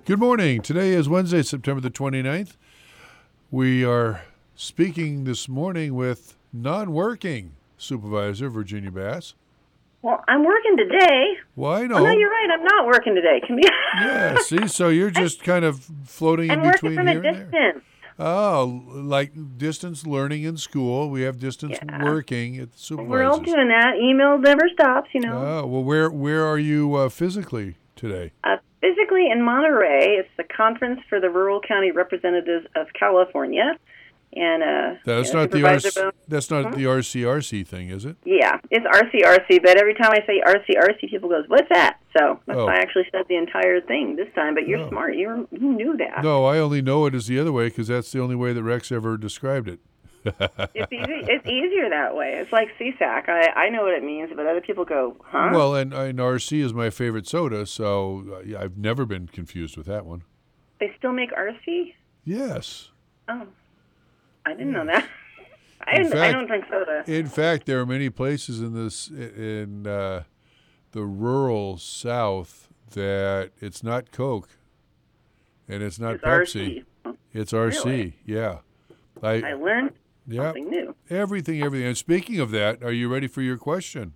Good morning. Today is Wednesday, September the 29th. We are speaking this morning with non-working Supervisor Virginia Bass. Well, I'm working today. Why, no. Oh, no, you're right. I'm not working today. Can we? Yeah, see, so you're just kind of floating in I'm working between from a here and there. distance. Oh, like distance learning in school. We have distance Yeah. working at the We're all supervisors. doing that. Email never stops, Oh, well, where are you physically today? Physically in Monterey, it's the Conference for the Rural County Representatives of California. And That's not Supervisor Bone. the RCRC thing, is it? Yeah, it's RCRC, but every time I say RCRC, people goes, "What's that?" So that's why I actually said the entire thing this time. But you're smart. You knew that. No, I only know it as the other way because that's the only way that Rex ever described it. It's easy. It's easier that way. It's like CSAC. I know what it means, but other people go, "Huh?" Well, and RC is my favorite soda, so I've never been confused with that one. They still make RC? Yes. Oh, I didn't know that. I don't drink soda. In fact, there are many places in the rural South that it's not Coke, and it's not Pepsi. RC. It's RC. Really? Yeah. I learned something new. Everything. And speaking of that, are you ready for your question?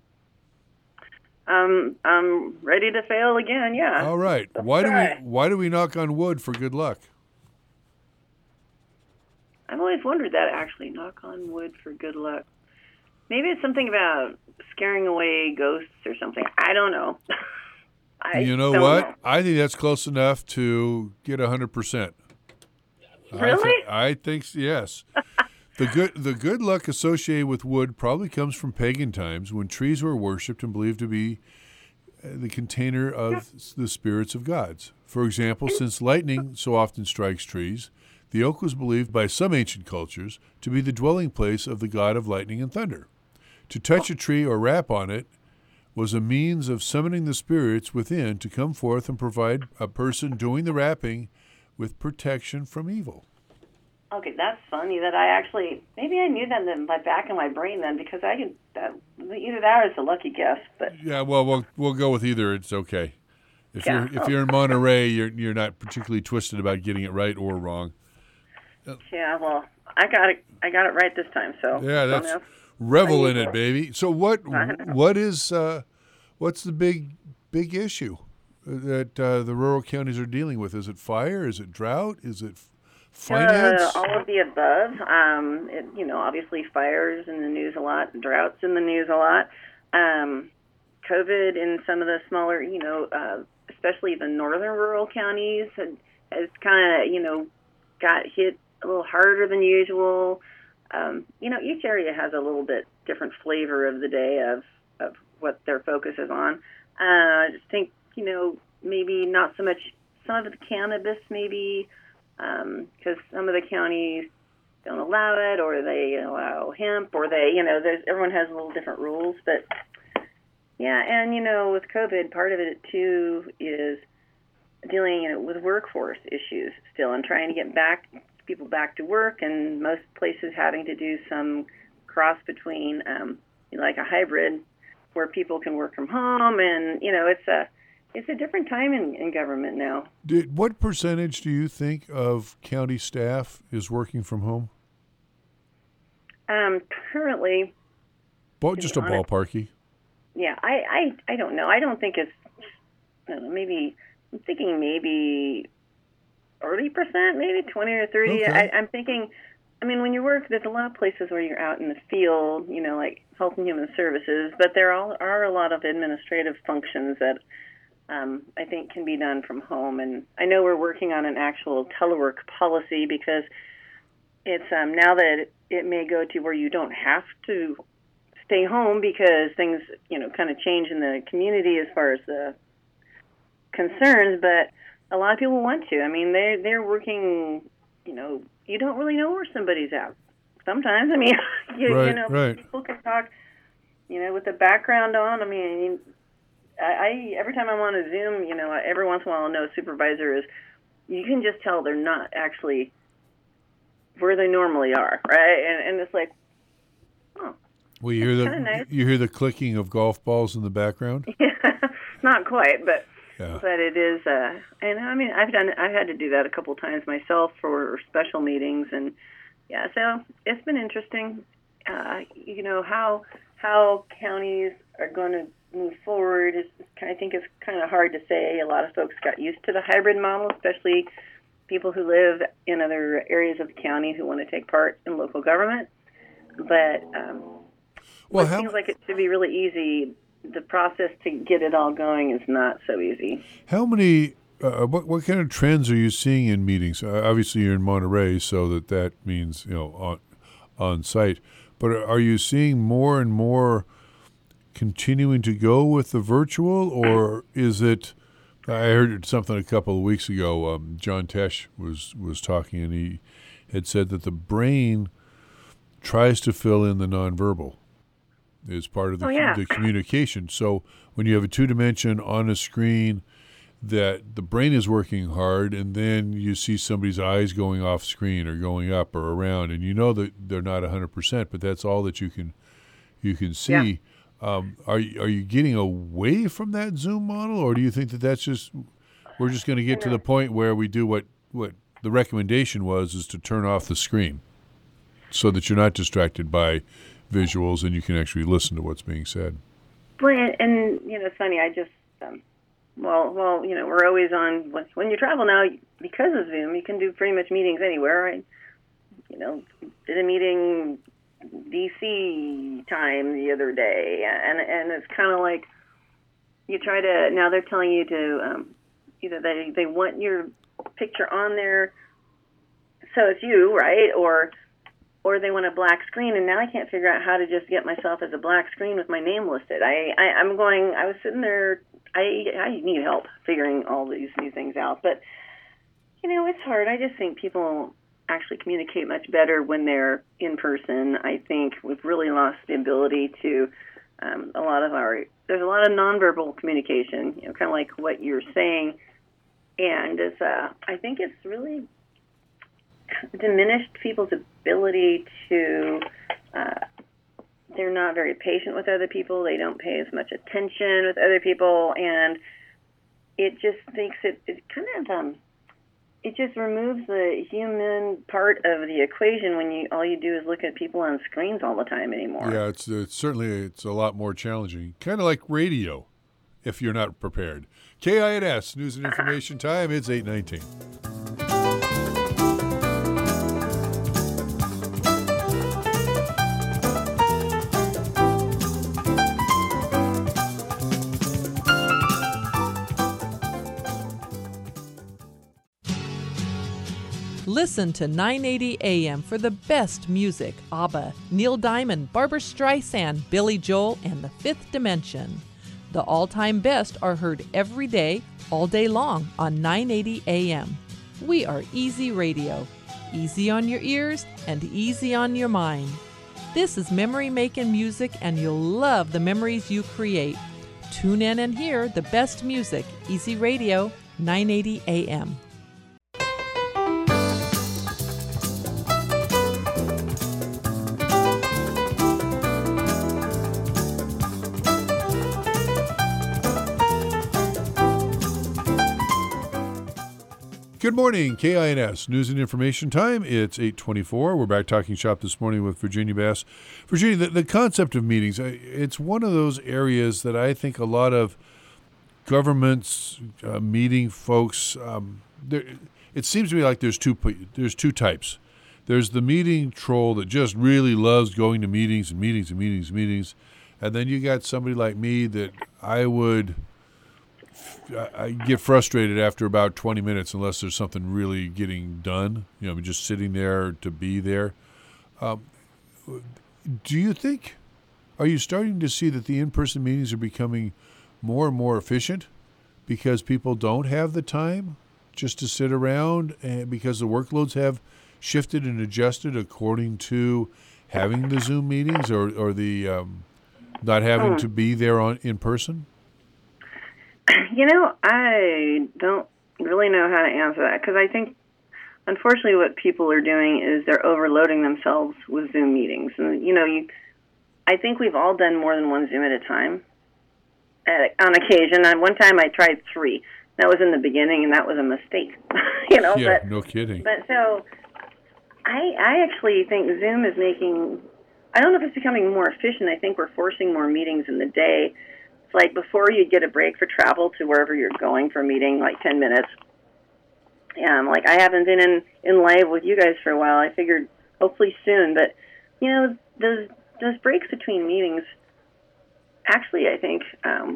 I'm ready to fail again. Yeah. All right. Why do we knock on wood for good luck? I've always wondered that, actually. Knock on wood for good luck. Maybe it's something about scaring away ghosts or something. I don't know. You know what? I think that's close enough to get 100%. Really? I think yes. The good luck associated with wood probably comes from pagan times when trees were worshipped and believed to be the container of the spirits of gods. For example, since lightning so often strikes trees, the oak was believed by some ancient cultures to be the dwelling place of the god of lightning and thunder. To touch a tree or rap on it was a means of summoning the spirits within to come forth and provide a person doing the rapping with protection from evil. Okay, that's funny that maybe I knew that in my back of my brain then, because either that or it's a lucky guess. But yeah, well, we'll go with either. It's okay. If you're in Monterey, you're not particularly twisted about getting it right or wrong. Yeah, well, I got it right this time. So yeah, that's revel in it, baby. So what's the big issue that the rural counties are dealing with? Is it fire? Is it drought? Is it finance? All of the above. Obviously fires in the news a lot, droughts in the news a lot. COVID in some of the smaller, especially the northern rural counties has kind of, got hit a little harder than usual. Each area has a little bit different flavor of the day of what their focus is on. I just think, maybe not so much some of the cannabis, maybe, because some of the counties don't allow it, or they allow hemp, or everyone has a little different rules. But yeah, and with COVID, part of it too is dealing with workforce issues still, and trying to get people back to work, and most places having to do some cross between like a hybrid where people can work from home, and it's a different time in government now. What percentage do you think of county staff is working from home? Currently, just a ballparky. Yeah, I don't know. I don't think it's maybe. I'm thinking maybe 30%, maybe 20 or 30. Okay. I'm thinking. I mean, when you work, there's a lot of places where you're out in the field, like Health and Human Services, but there are a lot of administrative functions that I think can be done from home. And I know we're working on an actual telework policy, because it's now that it may go to where you don't have to stay home because things, kind of change in the community as far as the concerns, but a lot of people want to. I mean, they're working, you don't really know where somebody's at. Sometimes, I mean, right. People can talk, with the background on. I mean, I every time I'm on a Zoom, every once in a while I'll know a supervisor is, you can just tell they're not actually where they normally are, right? And it's like, oh. Well, you hear nice. You hear the clicking of golf balls in the background? Yeah, not quite, but Yeah. But it is, and I mean, I've had to do that a couple times myself for special meetings, and yeah, so it's been interesting. You know how counties are going to move forward. I think it's kind of hard to say. A lot of folks got used to the hybrid model, especially people who live in other areas of the county who want to take part in local government. But Well, it seems like it should be really easy. The process to get it all going is not so easy. how many? What kind of trends are you seeing in meetings? Obviously, you're in Monterey, so that means on site. But are you seeing more and more continuing to go with the virtual, or is it? I heard something a couple of weeks ago. John Tesh was talking, and he had said that the brain tries to fill in the nonverbal as part of the communication. So when you have a two-dimension on a screen, that the brain is working hard, and then you see somebody's eyes going off screen or going up or around, and you know that they're not 100%, but that's all that you can see. Yeah. Are you getting away from that Zoom model, or do you think that that's just we're just going to get to the point where we do what the recommendation was, is to turn off the screen so that you're not distracted by visuals and you can actually listen to what's being said? Well, and you know, it's funny. I just well, you know, we're always on when you travel now because of Zoom. You can do pretty much meetings anywhere. I, you know, did a meeting DC time the other day, and it's kind of like you try to, now they're telling you to either they want your picture on there so it's you, right, or they want a black screen, and now I can't figure out how to just get myself as a black screen with my name listed. I was sitting there, I need help figuring all these new things out, but you know, it's hard. I just think people actually communicate much better when they're in person. I think we've really lost the ability to there's a lot of nonverbal communication, you know, kind of like what you're saying, and it's I think it's really diminished people's ability to they're not very patient with other people. They don't pay as much attention with other people, and it just makes it kind of it just removes the human part of the equation when all you do is look at people on screens all the time anymore. Yeah, it's certainly a lot more challenging. Kind of like radio, if you're not prepared. KINS News and Information Time. It's 8:19. Listen to 980 AM for the best music. ABBA, Neil Diamond, Barbra Streisand, Billy Joel, and The Fifth Dimension. The all-time best are heard every day, all day long on 980 AM. We are Easy Radio. Easy on your ears and easy on your mind. This is memory-making music, and you'll love the memories you create. Tune in and hear the best music. Easy Radio, 980 AM. Good morning, KINS News and Information Time. It's 8:24. We're back talking shop this morning with Virginia Bass. Virginia, the concept of meetings, it's one of those areas that I think a lot of governments, meeting folks, it seems to me like there's two types. There's the meeting troll that just really loves going to meetings and meetings and meetings and meetings, and then you got somebody like me that I get frustrated after about 20 minutes unless there's something really getting done. You know, just sitting there to be there. Do you think, are you starting to see that the in-person meetings are becoming more and more efficient because people don't have the time just to sit around, and because the workloads have shifted and adjusted according to having the Zoom meetings or the not having to be there in person? You know, I don't really know how to answer that, because I think, unfortunately, what people are doing is they're overloading themselves with Zoom meetings. And, you know, I think we've all done more than one Zoom at a time. on occasion. And one time I tried 3. That was in the beginning, and that was a mistake. Yeah, but, no kidding. But so I actually think Zoom is making, I don't know if it's becoming more efficient. I think we're forcing more meetings in the day. It's like before you get a break for travel to wherever you're going for a meeting, like 10 minutes. Like I haven't been in live with you guys for a while. I figured hopefully soon. But, those breaks between meetings, actually, I think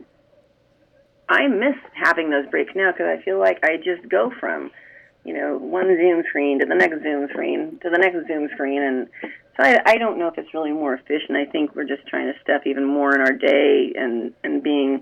I miss having those breaks now because I feel like I just go from, one Zoom screen to the next Zoom screen to the next Zoom screen. And so I don't know if it's really more efficient. I think we're just trying to step even more in our day and being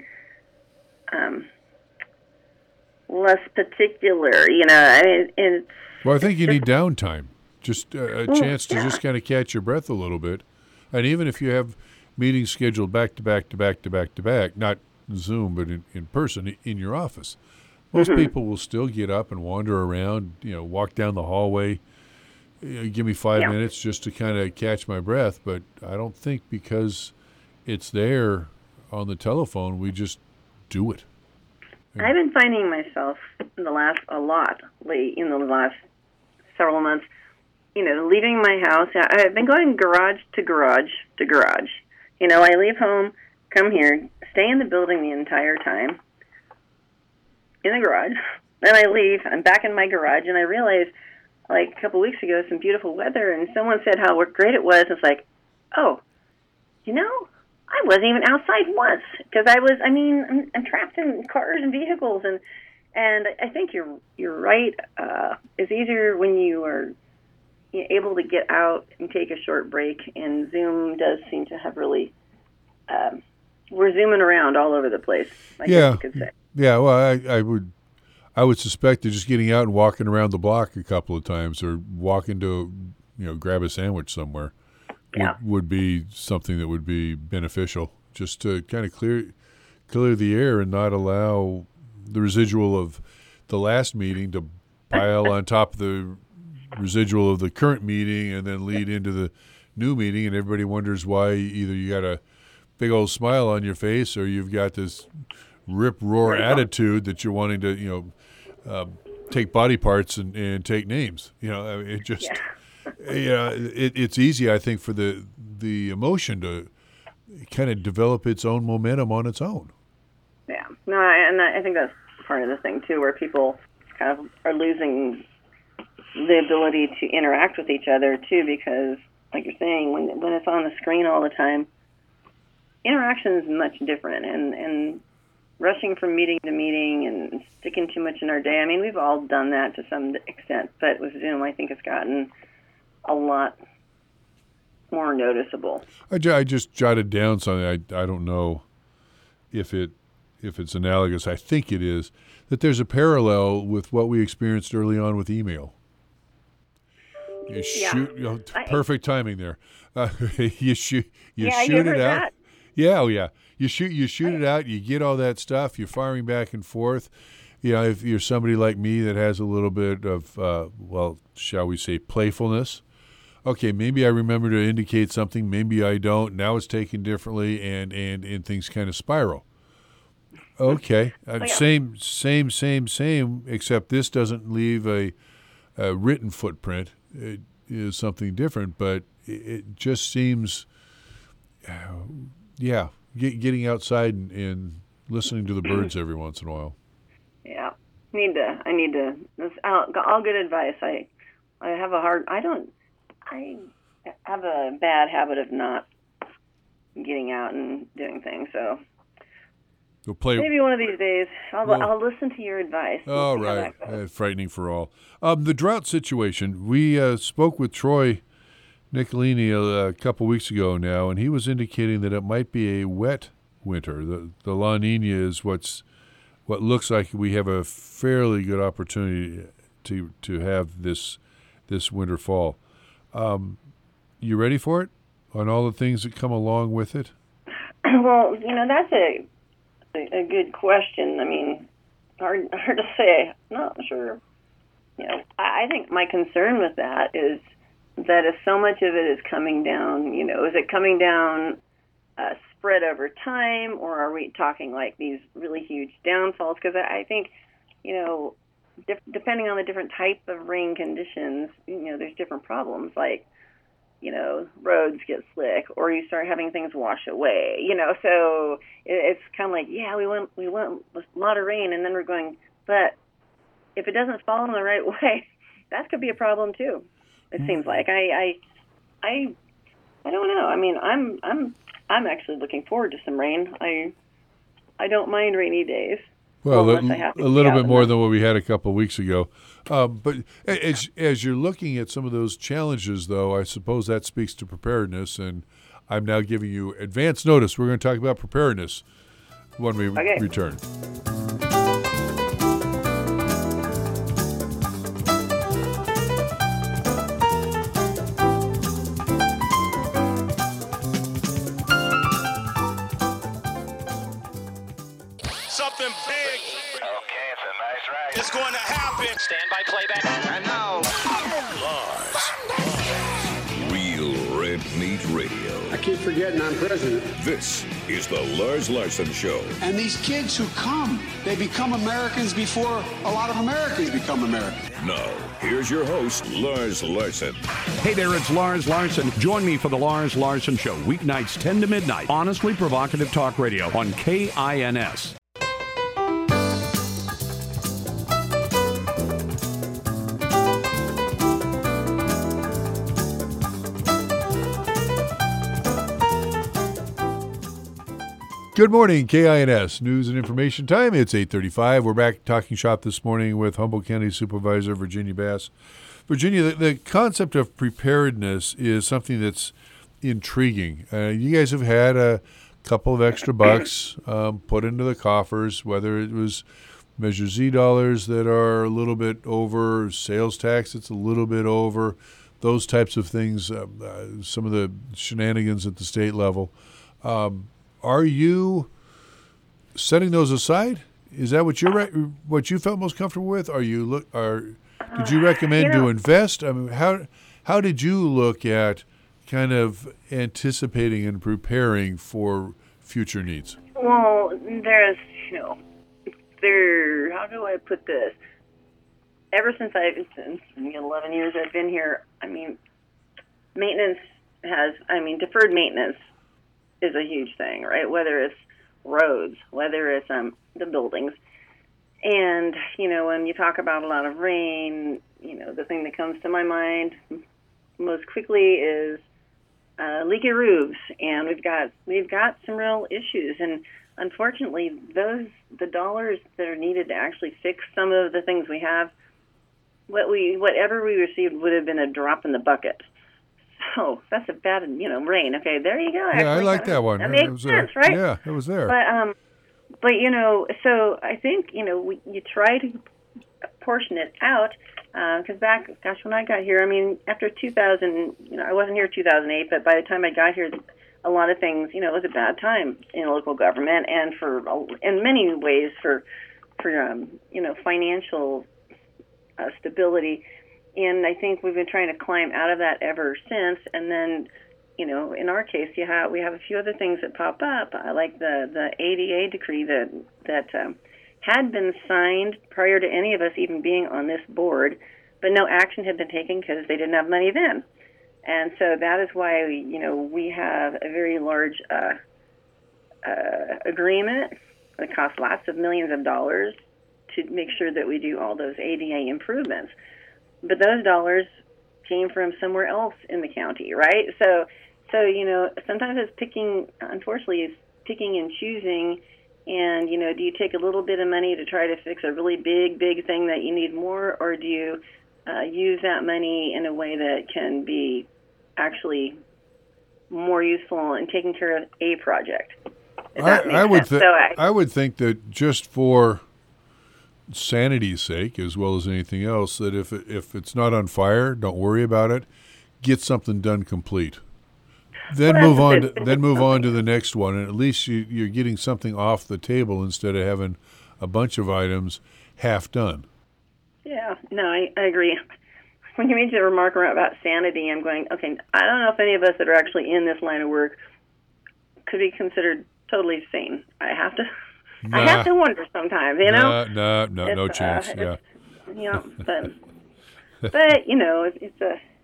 less particular, Well, I think you need downtime, just a chance to just kind of catch your breath a little bit. And even if you have meetings scheduled back to back to back to back to back, not Zoom, but in person in your office, most people will still get up and wander around, walk down the hallway, give me 5 minutes just to kind of catch my breath. But I don't think because it's there on the telephone, we just do it. I've been finding myself in the last several months, leaving my house. I've been going garage to garage to garage. I leave home, come here, stay in the building the entire time, in the garage. Then I leave, I'm back in my garage, and I realized, like a couple weeks ago, some beautiful weather, and someone said how great it was. It's like, oh, I wasn't even outside once because I'm trapped in cars and vehicles, and I think you're right. It's easier when you are able to get out and take a short break, and Zoom does seem to have really. We're zooming around all over the place. I guess you could say. Yeah. Well, I would suspect that just getting out and walking around the block a couple of times, or walking to grab a sandwich somewhere. Would be something that would be beneficial, just to kind of clear the air and not allow the residual of the last meeting to pile on top of the residual of the current meeting and then lead into the new meeting, and everybody wonders why either you got a big old smile on your face or you've got this rip-roar attitude that you're wanting to take body parts and take names. It just... it's easy, I think, for the emotion to kind of develop its own momentum on its own. Yeah, no, and I think that's part of the thing too, where people kind of are losing the ability to interact with each other too, because, like you're saying, when it's on the screen all the time, interaction is much different, and rushing from meeting to meeting and sticking too much in our day. I mean, we've all done that to some extent, but with Zoom, I think it's gotten a lot more noticeable. I just jotted down something. I don't know if it's analogous. I think it is, that there's a parallel with what we experienced early on with email. Perfect timing there. You shoot it out. That? Yeah. You shoot it out. You get all that stuff. You're firing back and forth. If you're somebody like me that has a little bit of, shall we say, playfulness. Okay, maybe I remember to indicate something. Maybe I don't. Now it's taken differently, and things kind of spiral. Okay, same. Except this doesn't leave a written footprint. It is something different, but it just seems, getting outside and listening to the birds every once in a while. Yeah, I need to. That's all good advice. I have a bad habit of not getting out and doing things. So maybe one of these days I'll listen to your advice. All right, frightening for all. The drought situation. We spoke with Troy Nicolini a couple weeks ago now, and he was indicating that it might be a wet winter. The La Nina is what looks like we have a fairly good opportunity to have this winter fall. You ready for it? On all the things that come along with it? Well, that's a good question. I mean, hard to say. Not sure. I think my concern with that is that if so much of it is coming down, is it coming down spread over time, or are we talking like these really huge downfalls? Because I think, depending on the different type of rain conditions, there's different problems. Like, roads get slick, or you start having things wash away. So it's kind of like, we want a lot of rain, and then we're going, but if it doesn't fall in the right way, that could be a problem too. It seems like I don't know. I mean, I'm actually looking forward to some rain. I don't mind rainy days. Well, unless I have to a little be out bit more in than what we had a couple of weeks ago. But as you're looking at some of those challenges, though, I suppose that speaks to preparedness, and I'm now giving you advance notice. We're going to talk about preparedness when we return. Something big. Okay, it's a nice ride. It's going to happen. Stand by playback. And now, Lars. Real Red Meat Radio. I keep forgetting I'm president. This is the Lars Larson Show. And these kids who come, they become Americans before a lot of Americans become Americans. Now, here's your host, Lars Larson. Hey there, it's Lars Larson. Join me for the Lars Larson Show, weeknights 10 to midnight. Honestly provocative talk radio on KINS. Good morning, KINS News and Information Time. It's 8:35. We're back talking shop this morning with Humboldt County Supervisor Virginia Bass. Virginia, the concept of preparedness is something that's intriguing. You guys have had a couple of extra bucks put into the coffers, whether it was Measure Z dollars that are a little bit over, sales tax that's a little bit over, those types of things, some of the shenanigans at the state level. Are you setting those aside? Is that what you felt most comfortable with? Did you recommend to invest? I mean, how did you look at kind of anticipating and preparing for future needs? Well, there's how do I put this? Ever since 11 years I've been here, I mean, deferred maintenance is a huge thing, right? Whether it's roads, whether it's the buildings. And, when you talk about a lot of rain, the thing that comes to my mind most quickly is leaky roofs. And we've got some real issues. And unfortunately, the dollars that are needed to actually fix some of the things we have, whatever we received would have been a drop in the bucket. Oh, that's a bad, rain. Okay, there you go. Yeah, I like that one. That makes sense, right? Yeah, it was there. But so I think, you try to portion it out, because when I got here, I mean, after 2000, I wasn't here 2008, but by the time I got here, a lot of things, it was a bad time in local government, and in many ways for financial stability. And I think we've been trying to climb out of that ever since. And then, in our case, we have a few other things that pop up. I like the ADA decree that had been signed prior to any of us even being on this board, but no action had been taken because they didn't have money then. And so that is why we have a very large agreement that costs lots of millions of dollars to make sure that we do all those ADA improvements. But those dollars came from somewhere else in the county, right? So sometimes it's picking and choosing. And, do you take a little bit of money to try to fix a really big thing that you need more, or do you use that money in a way that can be actually more useful in taking care of a project? I would think that just for sanity's sake, as well as anything else, that if it's not on fire, don't worry about it. Get something done complete. Then move on to the next one, and at least you're getting something off the table instead of having a bunch of items half done. Yeah, no, I agree. When you made the remark about sanity, I'm going, okay, I don't know if any of us that are actually in this line of work could be considered totally sane. I have to Nah. wonder sometimes, you know. No chance. Yeah. But it's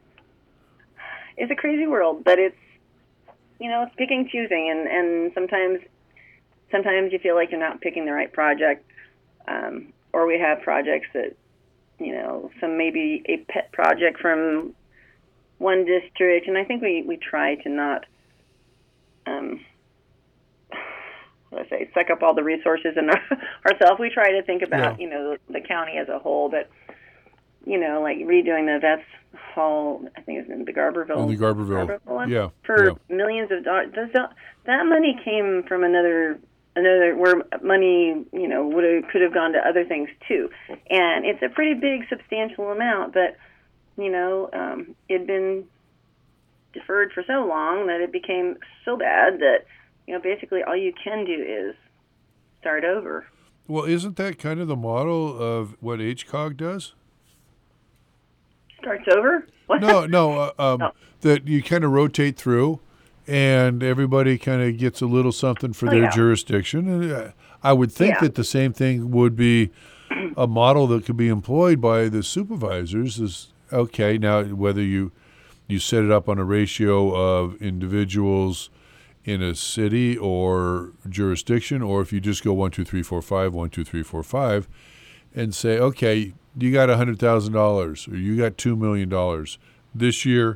a crazy world, but it's it's picking, choosing, and sometimes you feel like you're not picking the right project, or we have projects that some maybe a pet project from one district, and I think we try to not suck up all the resources in ourselves. We try to think about the county as a whole, but like redoing the Vets Hall, I think it's in the Garberville. The Garberville one, yeah. For millions of dollars. That money came from another where money could have gone to other things too, and it's a pretty big, substantial amount. But it'd been deferred for so long that it became so bad that basically all you can do is start over. Well, isn't that kind of the model of what HCOG does? Starts over? What? No. That you kind of rotate through, and everybody kind of gets a little something for their jurisdiction. And I would think that the same thing would be a model that could be employed by the supervisors. Is okay now whether you set it up on a ratio of individuals in a city or jurisdiction, or if you just go 1, 2, 3, 4, 5, 1, 2, 3, 4, 5, and say, okay, you got $100,000 or you got $2 million this year.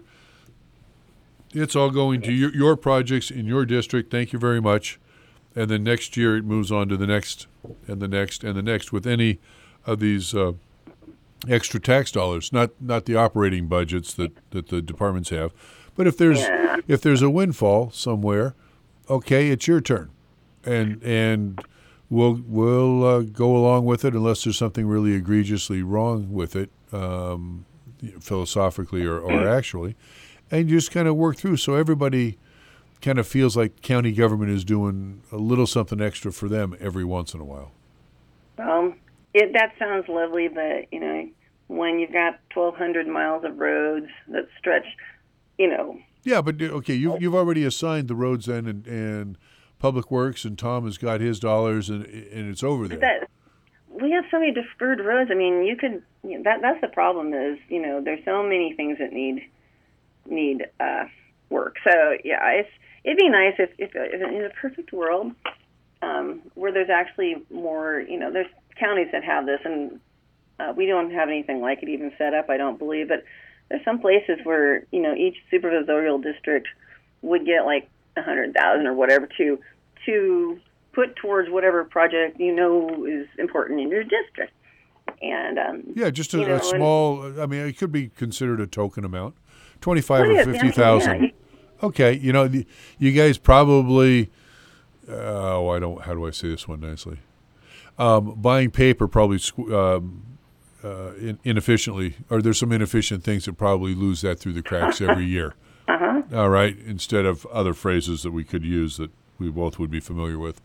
It's all going to your projects in your district. Thank you very much. And then next year it moves on to the next and the next and the next with any of these extra tax dollars, not the operating budgets that the departments have. But if there's a windfall somewhere, okay, it's your turn, and we'll go along with it unless there's something really egregiously wrong with it, philosophically or actually, and you just kind of work through so everybody kind of feels like county government is doing a little something extra for them every once in a while. Well, that sounds lovely, but when you've got 1,200 miles of roads that stretch. Yeah, but okay, you've already assigned the roads then, and Public Works, and Tom has got his dollars, and it's over there. We have so many deferred roads. I mean, you could. That's the problem. Is there's so many things that need work. So yeah, it'd be nice if in a perfect world where there's actually more. There's counties that have this, and we don't have anything like it even set up. I don't believe, but there's some places where each supervisorial district would get like $100,000 or whatever to put towards whatever project is important in your district. And just a small. I mean, it could be considered a token amount, 25 or 50,000. Yeah. Okay, you guys probably. How do I say this one nicely? Buying paper probably. Inefficiently, or there's some inefficient things that probably lose that through the cracks every year. All right, instead of other phrases that we could use that we both would be familiar with.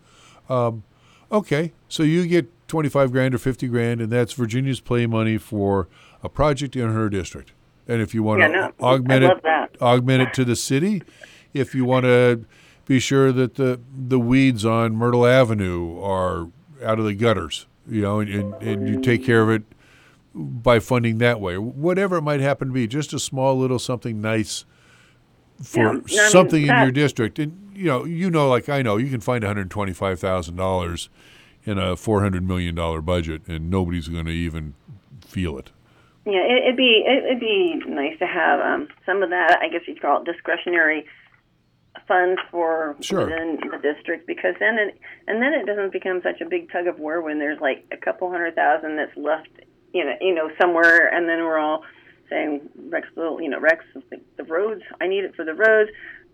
Okay, so you get $25,000 or $50,000, and that's Virginia's play money for a project in her district. And if you want to augment it to the city, if you want to be sure that the weeds on Myrtle Avenue are out of the gutters, and you take care of it by funding that way, whatever it might happen to be, just a small little something nice for something in your district. And like I know, you can find $125,000 in a $400 million budget, and nobody's going to even feel it. Yeah, it'd be nice to have some of that. I guess you'd call it discretionary funds for within the district, because then it doesn't become such a big tug of war when there's like a couple $100,000 that's left. Somewhere, and then we're all saying, Rex, the roads, I need it for the roads.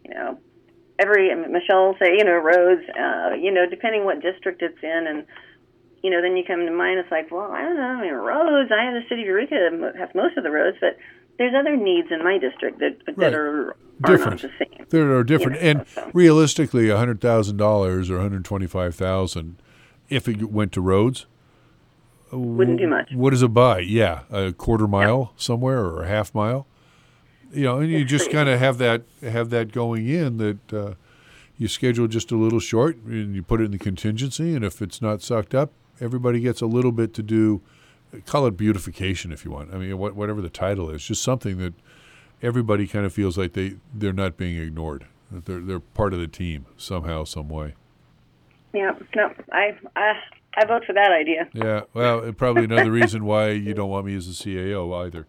Michelle will say, roads, depending what district it's in, and, then you come to mind, it's like, well, I don't know, roads, I have the city of Eureka has most of the roads, but there's other needs in my district that are different. Not the same. They are different, realistically, $100,000 or $125,000, if it went to roads, wouldn't do much. What does it buy? Yeah, a quarter mile somewhere or a half mile. And you just kind of have that going in that, you schedule just a little short and you put it in the contingency, and if it's not sucked up, everybody gets a little bit to do. Call it beautification if you want. I mean, whatever the title is, just something that everybody kind of feels like they're not being ignored, that they're part of the team somehow, some way. Yeah, no, I vote for that idea. Yeah, well, and probably another reason why you don't want me as a CAO either.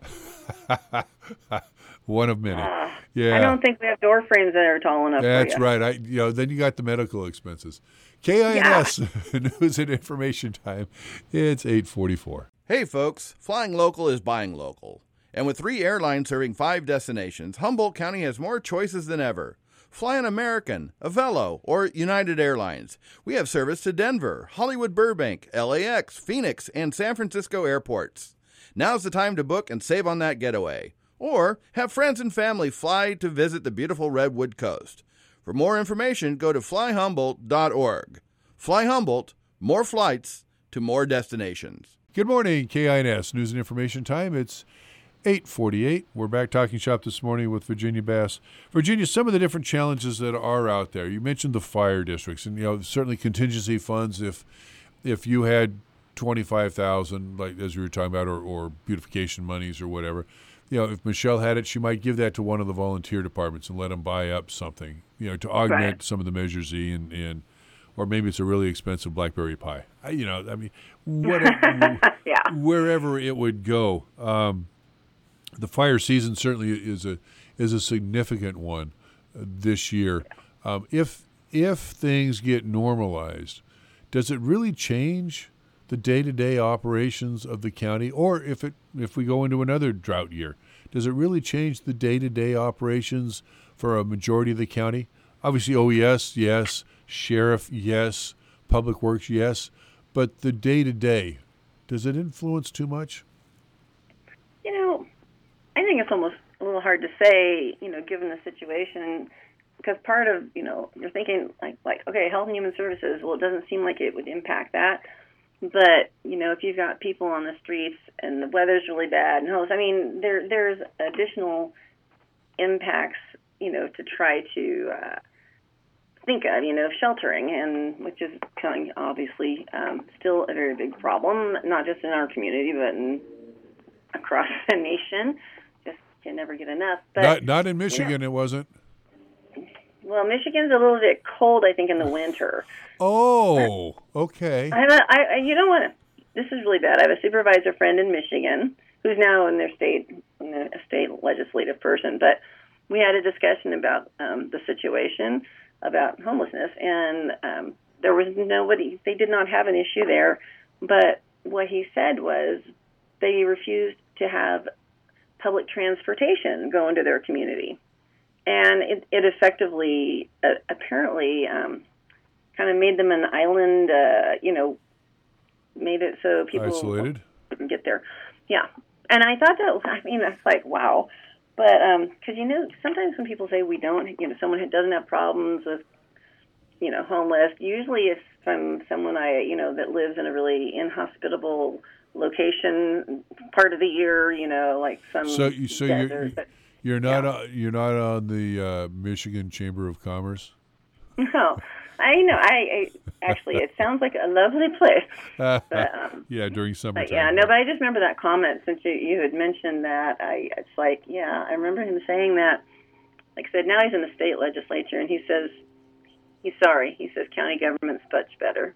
One of many. Yeah, I don't think we have door frames that are tall enough. That's for you. right. Then you got the medical expenses. KINS News and Information Time. It's 8:44. Hey folks, flying local is buying local. And with 3 airlines serving 5 destinations, Humboldt County has more choices than ever. Fly an American, Avelo, or United Airlines. We have service to Denver, Hollywood Burbank, LAX, Phoenix, and San Francisco airports. Now's the time to book and save on that getaway. Or have friends and family fly to visit the beautiful Redwood Coast. For more information, go to flyhumboldt.org. Fly Humboldt, more flights to more destinations. Good morning, KINS News and Information Time. It's 8:48. We're back talking shop this morning with Virginia Bass. Virginia, some of the different challenges that are out there. You mentioned the fire districts, and certainly contingency funds. If you had $25,000, like as we were talking about, or beautification monies or whatever. If Michelle had it, she might give that to one of the volunteer departments and let them buy up something, to augment some of the Measure Z and or maybe it's a really expensive blackberry pie. Wherever it would go. The fire season certainly is a significant one this year. If things get normalized, does it really change the day-to-day operations of the county? Or if we go into another drought year, does it really change the day-to-day operations for a majority of the county? Obviously, OES, yes. Sheriff, yes. Public Works, yes. But the day-to-day, does it influence too much? I think it's almost a little hard to say, given the situation, because part of, you're thinking like, okay, Health and Human Services, well, it doesn't seem like it would impact that. But, if you've got people on the streets and the weather's really bad, there's additional impacts, to try to think of, sheltering, and which is kind of obviously still a very big problem, not just in our community, but across the nation. Just can never get enough. But not in Michigan, it wasn't. Well, Michigan's a little bit cold, I think, in the winter. Oh, okay. You know what? This is really bad. I have a supervisor friend in Michigan who's now in a state legislative person, but we had a discussion about the situation about homelessness, and there was nobody. They did not have an issue there, but what he said was they refused to have public transportation go into their community. And it effectively, apparently, kind of made them an island, made it so people isolated couldn't get there. Yeah. And I thought that's like, wow. But, because, sometimes when people say we don't, someone who doesn't have problems with, homeless, usually it's from someone that lives in a really inhospitable location part of the year, like some desert. You're not on the Michigan Chamber of Commerce? No, I know. I actually, it sounds like a lovely place. But, yeah, during summertime. But I just remember that comment since you had mentioned that. It's like, I remember him saying that. Like I said, now he's in the state legislature, and he says he's sorry. He says county government's much better.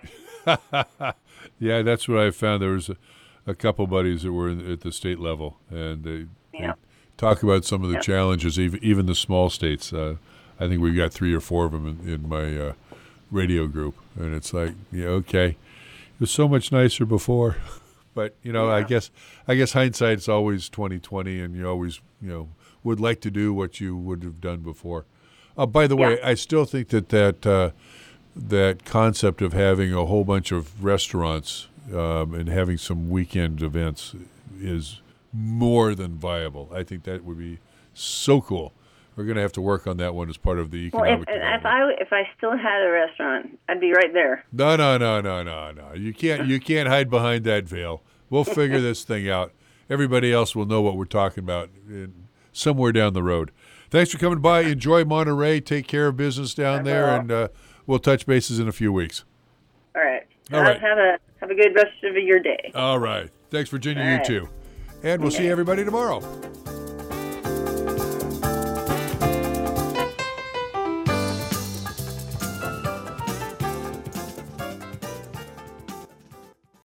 Yeah, that's what I found. There was a couple buddies that were at the state level, and they talk about some of the challenges, even the small states. I think we've got 3 or 4 of them in my radio group, and it's like, okay, it was so much nicer before, but I guess hindsight's always 20/20, and you always would like to do what you would have done before. By the way, I still think that concept of having a whole bunch of restaurants and having some weekend events is more than viable. I think that would be so cool. We're going to have to work on that one as part of the economic development. If I still had a restaurant, I'd be right there. No. You can't hide behind that veil. We'll figure this thing out. Everybody else will know what we're talking about somewhere down the road. Thanks for coming by. Enjoy Monterey. Take care of business down there, and we'll touch bases in a few weeks. All right. All right. Have a good rest of your day. All right. Thanks, Virginia. All right. You too. And we'll see everybody tomorrow.